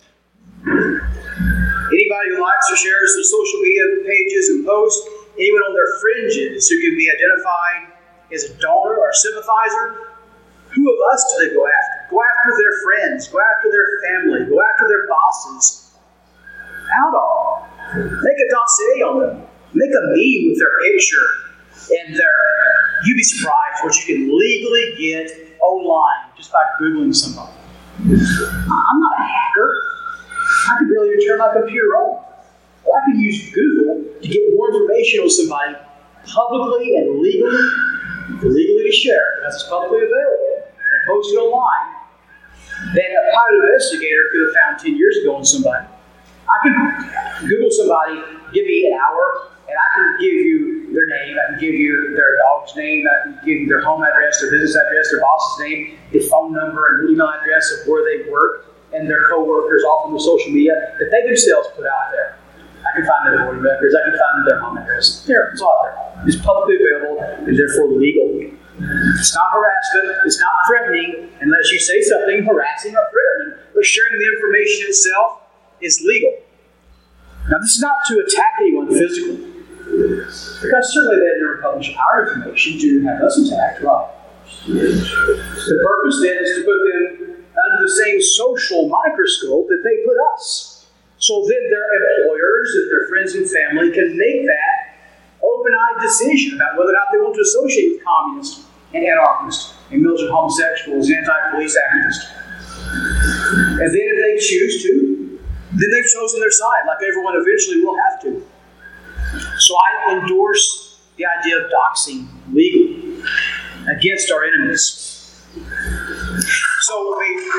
Anybody who likes or shares their social media pages and posts, anyone on their fringes who can be identified as a donor or a sympathizer, who of us do they go after? Go after their friends. Go after their family. Go after their bosses. Out of them. Make a dossier on them. Make a meme with their picture and you'd be surprised what you can legally get online just by Googling somebody. I'm not a hacker. I can barely even turn my computer on. Well, I can use Google to get more information on somebody publicly and legally to share because it's publicly available and posted online than a private investigator could have found 10 years ago on somebody. I can Google somebody, give me an hour, and I can give you their name, I can give you their dog's name, I can give you their home address, their business address, their boss's name, their phone number and email address of where they work, and their co-workers all from the social media that they themselves put out there. I can find their voting records, I can find their home address. There, it's all there. It's publicly available and therefore legal. It's not harassment, it's not threatening unless you say something harassing or threatening, but sharing the information itself is legal. Now, this is not to attack anyone physically, because certainly they never publish our information to have us attacked, right? The purpose then is to put them under the same social microscope that they put us. So then their employers and their friends and family can make that open-eyed decision about whether or not they want to associate with communists and anarchists and militant homosexuals and anti-police activists. And then if they choose to, then they've chosen their side, like everyone eventually will have to. So I endorse the idea of doxing legal against our enemies. So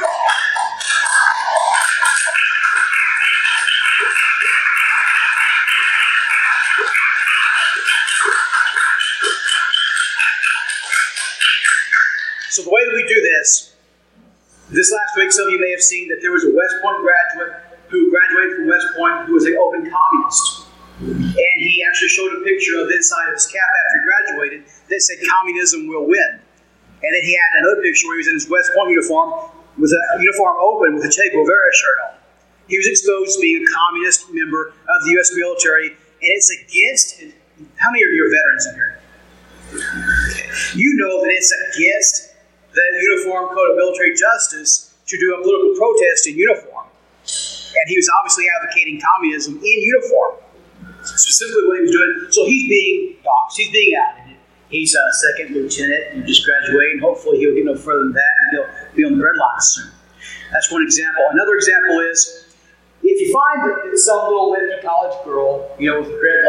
So the way that we do this last week, some of you may have seen that there was a West Point graduate who graduated from West Point who was an open communist. And he actually showed a picture of the inside of his cap after he graduated that said, "Communism will win." And then he had another picture where he was in his West Point uniform with a uniform open with a Che Guevara shirt on. He was exposed to being a communist member of the U.S. military, and it's against, how many of you are veterans in here? Okay. You know that it's against the Uniform Code of Military Justice to do a political protest in uniform. And he was obviously advocating communism in uniform. Specifically what he was doing. So he's being doxxed. He's being outed. He's a second lieutenant and just graduated, and hopefully he'll get no further than that, and he'll be on the bread line soon. That's one example. Another example is, if you find that some little lefty college girl, with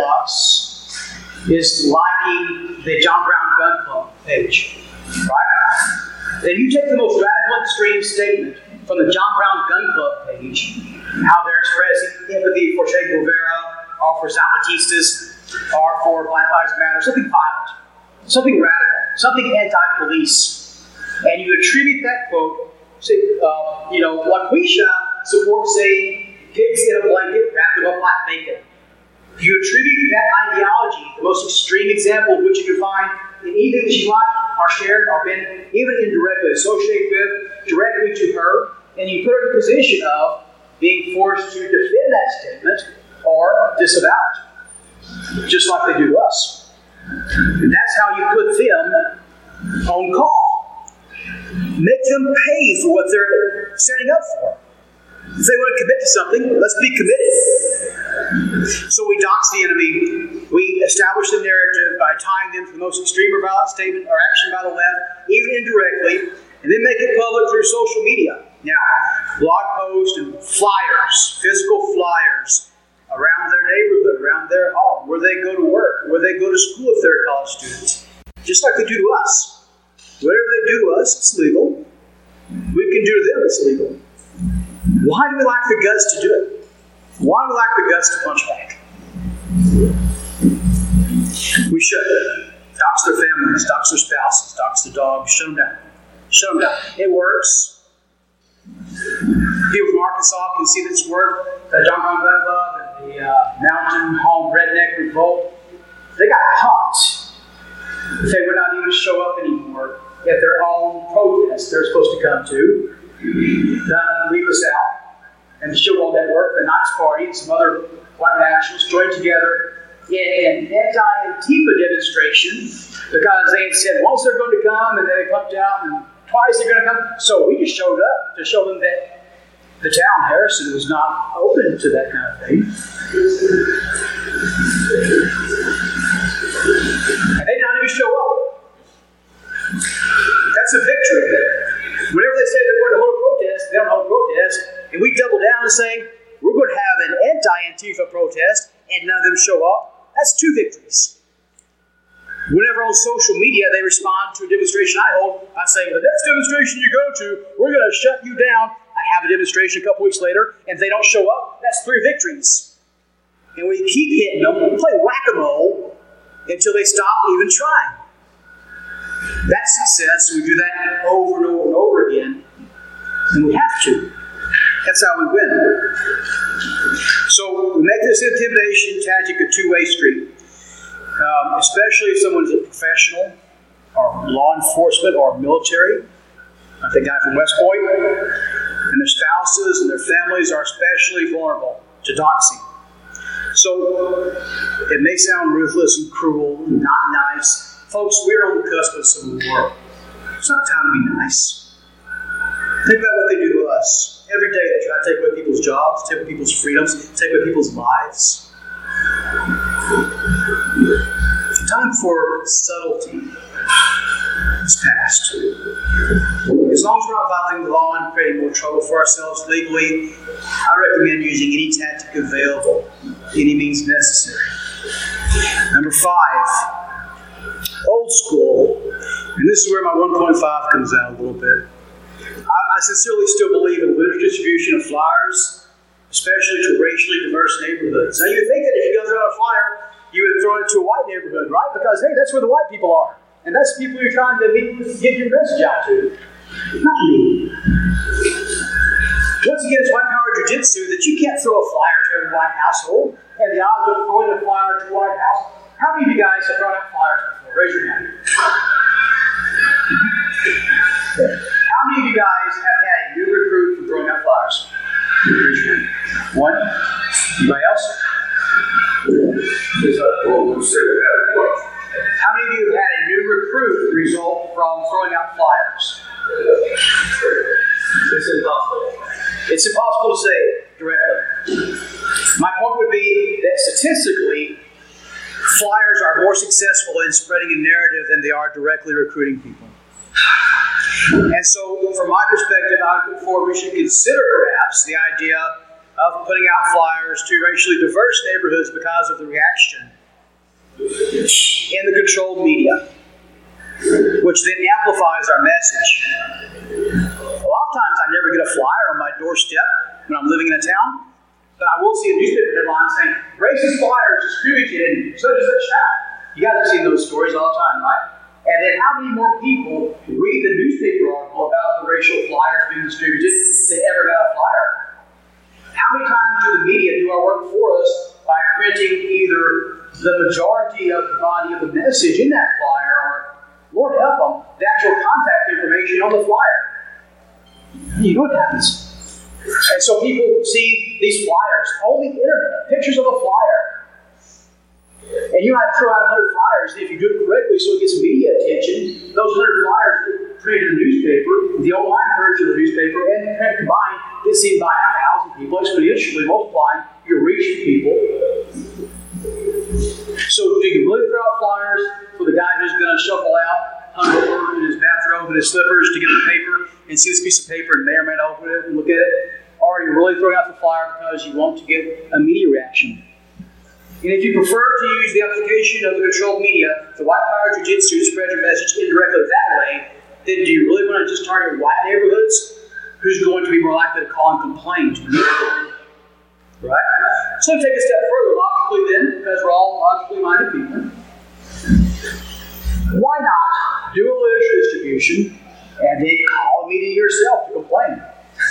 dreadlocks, is liking the John Brown Gun Club page, right? Then you take the most radical extreme statement from the John Brown Gun Club page, how they're expressing empathy for Che Guevara, or for Zapatistas, or for Black Lives Matter, something violent, something radical, something anti-police, and you attribute that quote, say, LaQuisha supports saying pigs in a blanket wrapped them up like bacon. You attribute that ideology, the most extreme example of which you can find in anything that you like, or shared, or been even indirectly associated with, directly to her, and you put her in a position of being forced to defend that statement or disavow it, just like they do to us. And that's how you put them on call. Make them pay for what they're standing up for. If they want to commit to something, let's be committed. So we dox the enemy. We establish the narrative by tying them to the most extreme or violent statement or action by the left, even indirectly, and then make it public through social media. Now, blog posts and flyers, physical flyers, around their neighborhood, around their home, where they go to work, where they go to school if they're college students. Just like they do to us. Whatever they do to us, it's legal. We can do to them, it's legal. Why do we lack the guts to do it? Why do we lack the guts to punch back? We should. Dox their families, dox their spouses, dox the dogs, shut them down. Shut them down. It works. People from Arkansas can see this work. The John Brown Gun Club and the Mountain Home Redneck Revolt, they got pumped. They would not even show up anymore at their own protest they're supposed to come to. Leave us out. And the Showball Network, the Knights Party, and some other white nationalists joined together in an anti-Antifa demonstration because they had said once they're going to come, and then they pumped out, and twice they're going to come. So we just showed up to show them that the town, Harrison, was not open to that kind of thing. And they did not even show up. That's a victory. Whenever they say they're going to hold a protest, they don't hold a protest, and we double down and say, we're going to have an anti-Antifa protest, and none of them show up. That's two victories. Whenever on social media they respond to a demonstration I hold, I say, the next demonstration you go to, we're going to shut you down. I have a demonstration a couple weeks later, and if they don't show up, that's three victories. And we keep hitting them, we play whack-a-mole until they stop even trying. That's success. We do that over and over and over again, and we have to. That's how we win. So we make this intimidation tactic a two-way street, especially if someone is a professional or law enforcement or military, like the guy from West Point, and their spouses and their families are especially vulnerable to doxing. So it may sound ruthless and cruel and not nice. Folks, we're on the cusp of civil war. It's not time to be nice. Think about what they do to us. Every day they try to take away people's jobs, take away people's freedoms, take away people's lives. Time for subtlety is past. As long as we're not violating the law and creating more trouble for ourselves legally, I recommend using any tactic available, any means necessary. Number 5, old school, and this is where my 1.5 comes out a little bit. I sincerely still believe in litter distribution of flyers, especially to racially diverse neighborhoods. Now, you would think that if you go throw out a flyer, you would throw it to a white neighborhood, right? Because, hey, that's where the white people are. And that's the people you're trying to get your message out to. Not me. Once again, it's white power jiu-jitsu that you can't throw a flyer to every white household. And the odds of throwing a flyer to a white house. How many of you guys have thrown out flyers before? Raise your hand. How many of you guys have had a new recruit from throwing out flyers? Raise your hand. One. Anybody else? How many of you have had a new recruit result from throwing out flyers? It's impossible. It's impossible to say directly. My point would be that statistically, flyers are more successful in spreading a narrative than they are directly recruiting people. And so, from my perspective, I would put forward we should consider perhaps the idea of putting out flyers to racially diverse neighborhoods because of the reaction in the controlled media, which then amplifies our message. A lot of times I never get a flyer on my doorstep when I'm living in a town, but I will see a newspaper headline saying, racist flyers distributed in such and such town. You guys have seen those stories all the time, right? And then how many more people read the newspaper article about the racial flyers being distributed than ever got a flyer? How many times do the media do our work for us by printing either the majority of the body of the message in that flyer or, Lord help them, the actual contact information on the flyer? You know what happens. And so people see these flyers on the internet, pictures of a flyer. And you might throw out 100 flyers, and if you do it correctly so it gets media attention, those 100 flyers get printed in the newspaper, the online version of the newspaper, and the print combined gets seen by 1,000 people, exponentially multiplying your reach to people. So do you really throw out flyers for the guy who's going to shuffle out, hungover in his bathrobe and his slippers to get the paper and see this piece of paper and may or may not open it and look at it? Or are you really throwing out the flyer because you want to get a media reaction? And if you prefer to use the application of the controlled media, the white power jiu-jitsu to spread your message indirectly that way, then do you really want to just target white neighborhoods? Who's going to be more likely to call and complain to you? Right? So take a step further logically then, because we're all logically minded people. Why not do a literature distribution and then call a meeting yourself to complain?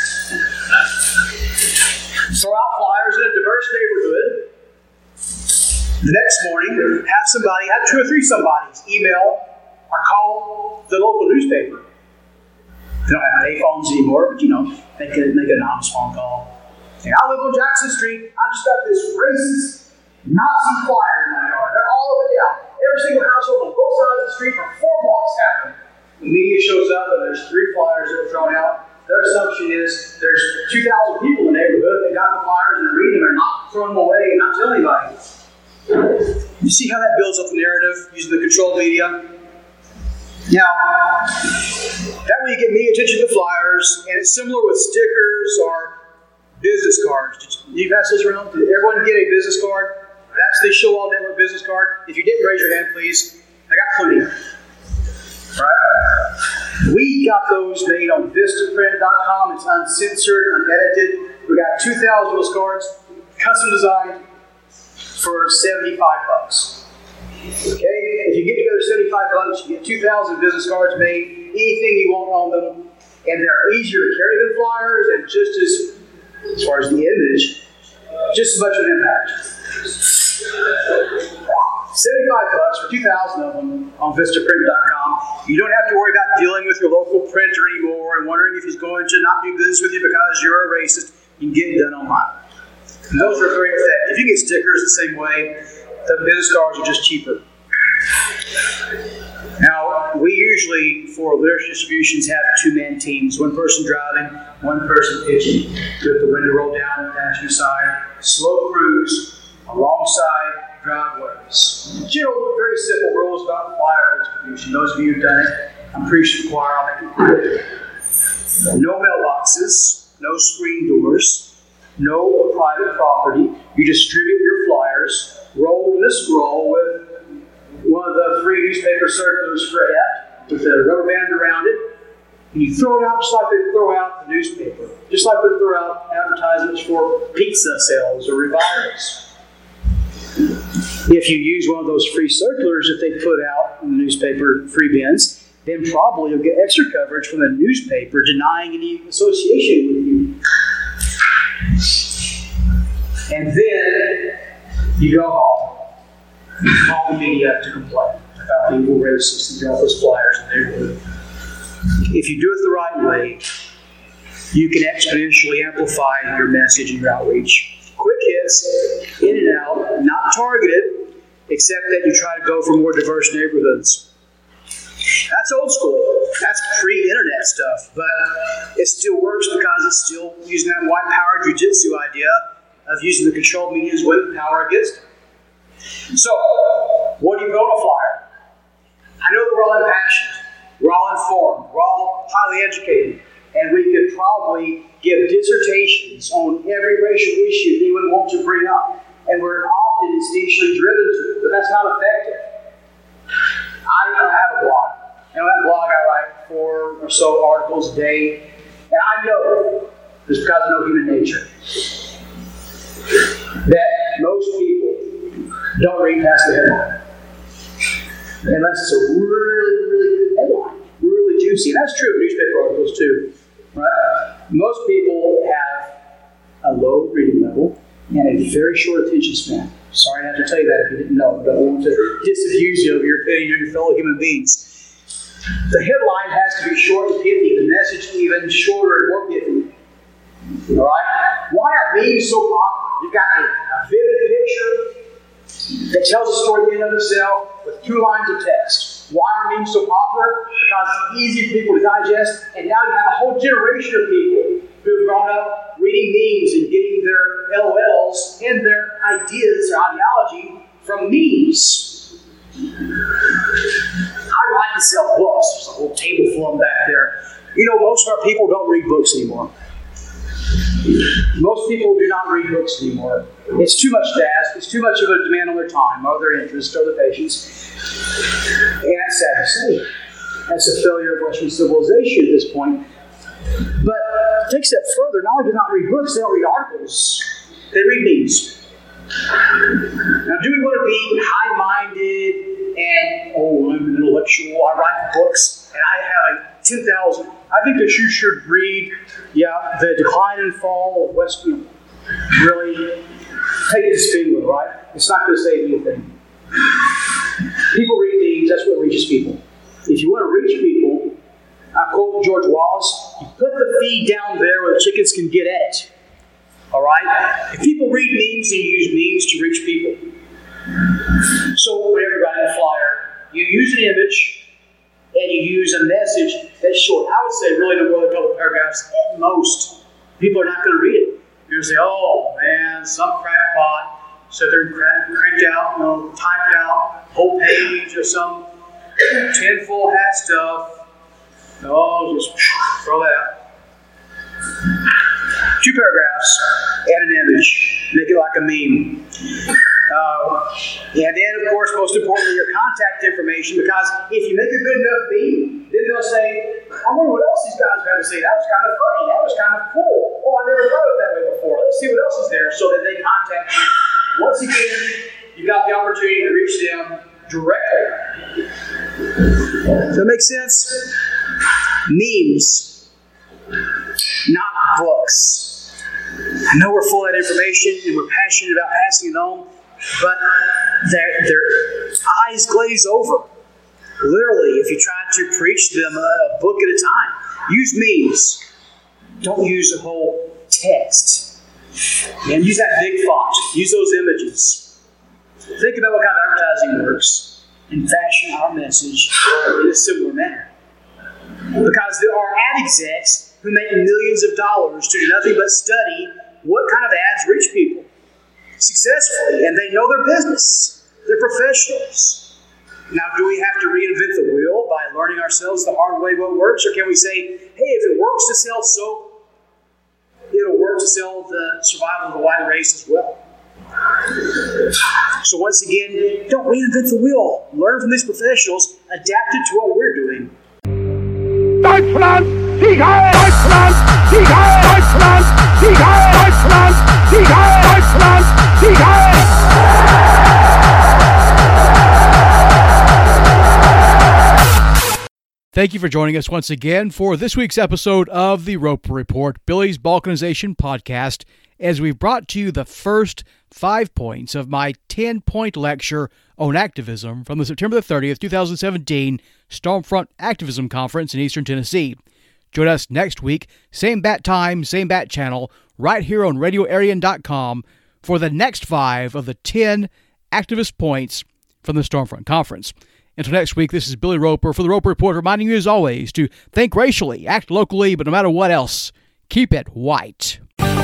Throw out flyers in a diverse neighborhood. The next morning, have 2 or 3 somebodies email or call the local newspaper. They don't have payphones anymore, but they can make an anonymous phone call. Say, I live on Jackson Street. I just got this racist Nazi flyer in my yard. They're all over town. Every single household on both sides of the street for 4 blocks have them. The media shows up and there's 3 flyers that were thrown out. Their assumption is there's 2,000 people in the neighborhood that got the flyers and are reading them and not throwing them away and not telling anybody. You see how that builds up the narrative using the controlled media? Now, that way you get media attention to the flyers, and it's similar with stickers or business cards. Did you pass those around? Did everyone get a business card? That's the Show All Network business card. If you didn't, raise your hand, please. I got plenty of them. Right? We got those made on Vistaprint.com. It's uncensored, unedited. We got 2,000 of those cards, custom designed, for $75. Okay? If you get together $75, you get 2,000 business cards made, anything you want on them, and they're easier to carry than flyers, and just as far as the image, just as much of an impact. $75 for 2,000 of them on Vistaprint.com. You don't have to worry about dealing with your local printer anymore and wondering if he's going to not do business with you because you're a racist. You can get it done online. And those are very effective. You get stickers the same way. The business cards are just cheaper. Now, we usually, for literature distributions, have 2-man teams. One person driving, one person pitching. With the window rolled down and passenger side. Slow cruise alongside driveways. General, very simple rules about flyer distribution. Those of you who've done it, I'm preaching to the choir, I'll make it clear. No mailboxes, no screen doors. No private property. You distribute your flyers, rolled in a scroll with one of the free newspaper circulars for heft with a rubber band around it. And you throw it out just like they throw out the newspaper. Just like they throw out advertisements for pizza sales or revivals. If you use one of those free circulars that they put out in the newspaper free bins, then probably you'll get extra coverage from the newspaper denying any association with you. And then you go home. You call the media to complain about people racist and drop those flyers in the neighborhood. If you do it the right way, you can exponentially amplify your message and your outreach. Quick hits, in and out, not targeted, except that you try to go for more diverse neighborhoods. That's old school. That's pre-internet stuff, but it still works because it's still using that white power jiu-jitsu idea of using the controlled media's weight and power against it. So, what do you build a flyer? I know that we're all impassioned. We're all informed. We're all highly educated. And we could probably give dissertations on every racial issue anyone wants to bring up. And we're often instinctually driven to it, but that's not effective. I have a blog. And on that blog I write 4 or so articles a day. And I know, just because I know human nature, that most people don't read past the headline. Unless it's a really, really good headline. Really juicy. And that's true of newspaper articles too. Right? Most people have a low reading level and a very short attention span. Sorry to have to tell you that if you didn't know. But I want to disabuse you of your opinion on your fellow human beings. The headline has to be short and pithy. The message even shorter and more pithy. All right? Why are memes so popular? You've got a vivid picture that tells a story in and of itself with 2 lines of text. Why are memes so popular? Because it's easy for people to digest, and now you have a whole generation of people who've grown up reading memes and getting their LOLs and their ideas, their ideology from memes. I write and sell books. There's a whole table full of them back there. You know, most of our people don't read books anymore. Most people do not read books anymore. It's too much to ask. It's too much of a demand on their time, or their interest, or their patience. And that's sad to say. That's a failure of Western civilization at this point. But take a step further. Not only do they not read books, they don't read articles. They read memes. Now, do we want to be high-minded and, I'm an intellectual, I write books, and I have 10,000. I think that you should read, The Decline and Fall of Western. Really take it to spin with, right? It's not going to save anything. People read memes, that's what reaches people. If you want to reach people, I quote George Wallace, you put the feed down there where the chickens can get at it. All right? If people read memes, then you use memes to reach people. So whenever you're writing a flyer, you use an image and you use a message that's short. I would say really no more than a couple of paragraphs at most. People are not going to read it. They're going to say, oh man, some crackpot. So they're cranked out, typed out, whole page of some tinfoil hat stuff. Oh, just throw that out. 2 paragraphs, add an image, make it like a meme. And then, of course, most importantly, your contact information, because if you make a good enough meme, then they'll say, I wonder what else these guys have to say. That was kind of funny. That was kind of cool. Oh, I never thought of it that way before. Let's see what else is there, so that they contact you. Once again, you got the opportunity to reach them directly. Does that make sense? Memes, not books. I know we're full of that information and we're passionate about passing it on, but their eyes glaze over. Literally, if you try to preach them a book at a time. Use memes. Don't use a whole text. And use that big font. Use those images. Think about what kind of advertising works and fashion our message in a similar manner. Because there are ad execs who make millions of dollars to do nothing but study what kind of ads reach people successfully, and they know their business. They're professionals. Now, do we have to reinvent the wheel by learning ourselves the hard way what works, or can we say, hey, if it works to sell soap, it'll work to sell the survival of the white race as well? So once again, don't reinvent the wheel. Learn from these professionals, adapt it to what we're doing.
Deutschland, Sieg Heil! Deutschland, Sieg Heil! Deutschland, Sieg Heil! Deutschland, Sieg Heil! Deutschland, Sieg Heil!
Thank you for joining us once again for this week's episode of the Roper Report, Billy's Balkanization podcast, as we've brought to you the first 5 points of my 10-point lecture on activism from the September the 30th, 2017 Stormfront Activism Conference in Eastern Tennessee. Join us next week, same bat time, same bat channel, right here on RadioArian.com for the next 5 of the 10 activist points from the Stormfront Conference. Until next week, this is Billy Roper for the Roper Report, reminding you as always to think racially, act locally, but no matter what else, keep it white.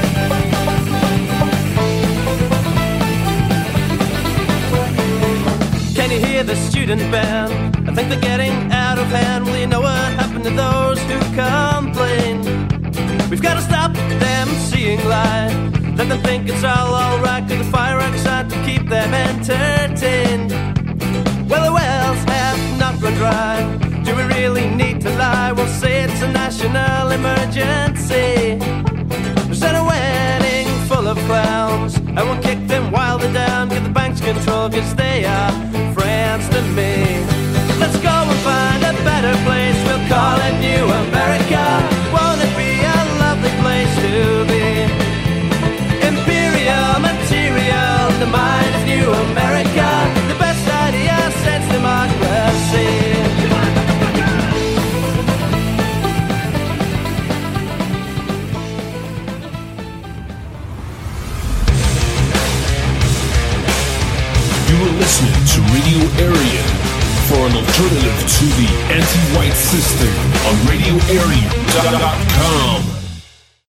Can you hear the student band? I think they're getting out of hand. Well, you know what happened to those who complain? We've got to stop them seeing light. Let them think it's all alright. Cause the fireworks out to keep them entertained. Well, the wells have not run dry. Do we really need to lie? We'll say it's a national emergency. There's a wedding full of clowns, and we'll kick them while they're down. Give the banks control, cause they are friends to me. Let's go and find a better place. We'll call it New America. Won't it be a lovely place to be? Imperial material, the mind of New America. The best idea since democracy.
You are listening to Radio Aryan for an alternative to the anti-white system on RadioAryan.com.